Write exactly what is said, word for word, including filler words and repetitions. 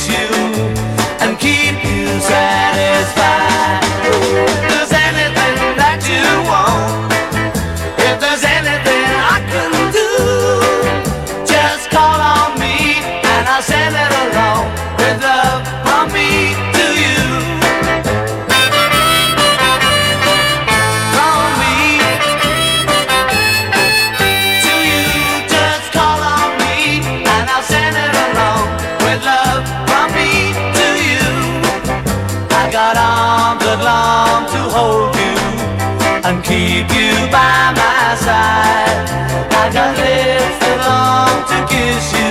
kiss you and keep you satisfied. If there's anything that you want, if there's anything I can do, just call on me and I'll send it along with love from me to you. From me to you, just call on me and I'll send it along with love from me to you. I got arms that long to hold you and keep you by my side. I got lips that long to kiss you